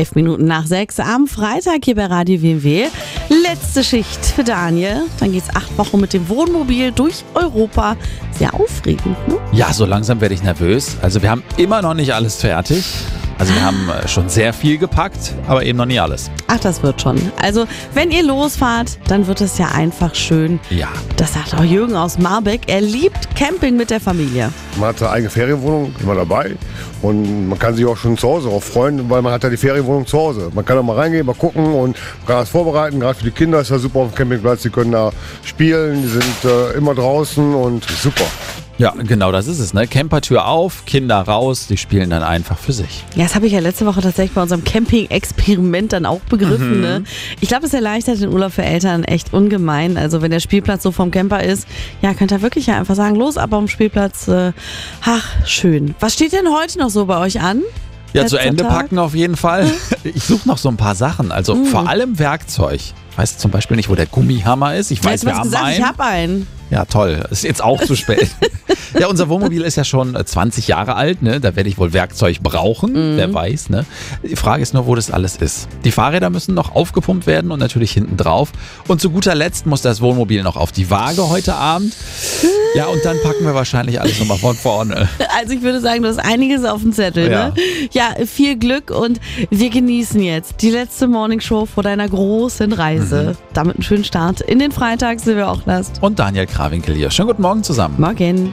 11 Minuten nach 6 am Freitag hier bei Radio WW. Letzte Schicht für Daniel. Dann geht's 8 Wochen mit dem Wohnmobil durch Europa. Sehr aufregend, ne? Ja, so langsam werde ich nervös. Also wir haben immer noch nicht alles fertig. Also wir haben schon sehr viel gepackt, aber eben noch nie alles. Ach, das wird schon. Also, wenn ihr losfahrt, dann wird es ja einfach schön. Ja. Das sagt auch Jürgen aus Marbeck. Er liebt Camping mit der Familie. Man hat seine eigene Ferienwohnung immer dabei und man kann sich auch schon zu Hause darauf freuen, weil man hat ja die Ferienwohnung zu Hause. Man kann da mal reingehen, mal gucken und kann das vorbereiten. Gerade für die Kinder ist das super auf dem Campingplatz. Die können da spielen, die sind immer draußen und super. Ja, genau, das ist es, ne? Campertür auf, Kinder raus, die spielen dann einfach für sich. Ja, das habe ich ja letzte Woche tatsächlich bei unserem Camping-Experiment dann auch begriffen. Ne? Ich glaube, es erleichtert den Urlaub für Eltern echt ungemein. Also wenn der Spielplatz so vom Camper ist, ja, könnt ihr wirklich ja einfach sagen, los, ab auf dem Spielplatz. Ach, schön. Was steht denn heute noch so bei euch an? Ja, zu Letzter Ende Tag? packen auf jeden Fall. Ich suche noch so ein paar Sachen, also vor allem Werkzeug. Ich weiß zum Beispiel nicht, wo der Gummihammer ist. Ich weiß, du wir hast haben gesagt, einen. ich habe einen. Ja, toll. Ist jetzt auch zu spät. Ja, unser Wohnmobil ist ja schon 20 Jahre alt, ne? Da werde ich wohl Werkzeug brauchen, wer weiß, ne? Die Frage ist nur, wo das alles ist. Die Fahrräder müssen noch aufgepumpt werden und natürlich hinten drauf. Und zu guter Letzt muss das Wohnmobil noch auf die Waage heute Abend. Ja, und dann packen wir wahrscheinlich alles nochmal von vorne. Also ich würde sagen, du hast einiges auf dem Zettel. Ja. Ne? Ja, viel Glück und wir genießen jetzt die letzte Morningshow vor deiner großen Reise. Damit einen schönen Start in den Freitag, Silvia Ochlast. Und Daniel Krawinkel hier. Schönen guten Morgen zusammen. Morgen.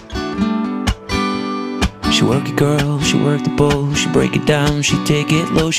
She work it, girl, she work the boat, she break it down, she take it low.